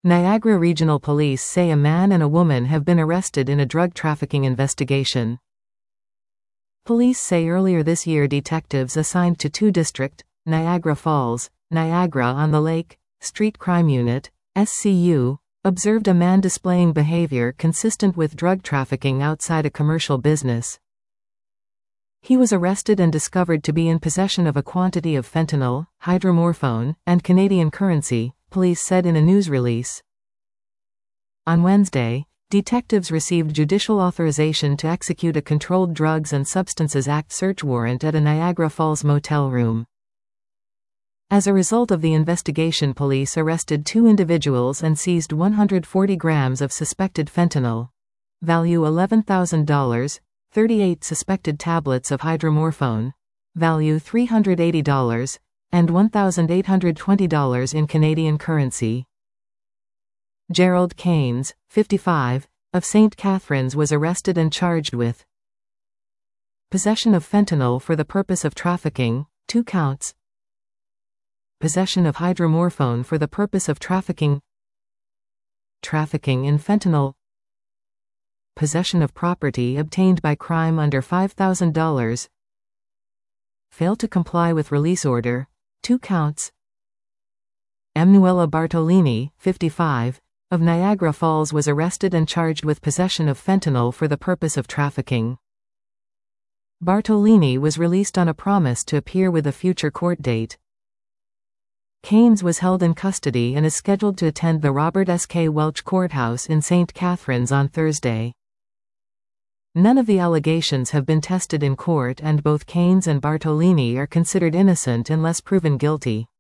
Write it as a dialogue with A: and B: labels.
A: Niagara Regional Police say a man and a woman have been arrested in a drug trafficking investigation. Police say earlier this year detectives assigned to 2 District, Niagara Falls, Niagara-on-the-Lake, Street Crime Unit, SCU, observed a man displaying behavior consistent with drug trafficking outside a commercial business. He was arrested and discovered to be in possession of a quantity of fentanyl, hydromorphone, and Canadian currency, police said in a news release. On Wednesday, detectives received judicial authorization to execute a Controlled Drugs and Substances Act search warrant at a Niagara Falls motel room. As a result of the investigation, police arrested 2 individuals and seized 140 grams of suspected fentanyl. Value $11,000, 38 suspected tablets of hydromorphone. Value $380, and $1,820 in Canadian currency. Gerald Keynes, 55, of St. Catharines was arrested and charged with possession of fentanyl for the purpose of trafficking, 2 counts. Possession of hydromorphone for the purpose of trafficking. Trafficking in fentanyl. Possession of property obtained by crime under $5,000. Failed to comply with release order, 2 counts. Emanuela Bartolini, 55, of Niagara Falls was arrested and charged with possession of fentanyl for the purpose of trafficking. Bartolini was released on a promise to appear with a future court date. Keynes was held in custody and is scheduled to attend the Robert S. K. Welch Courthouse in St. Catharines on Thursday. None of the allegations have been tested in court, and both Keynes and Bartolini are considered innocent unless proven guilty.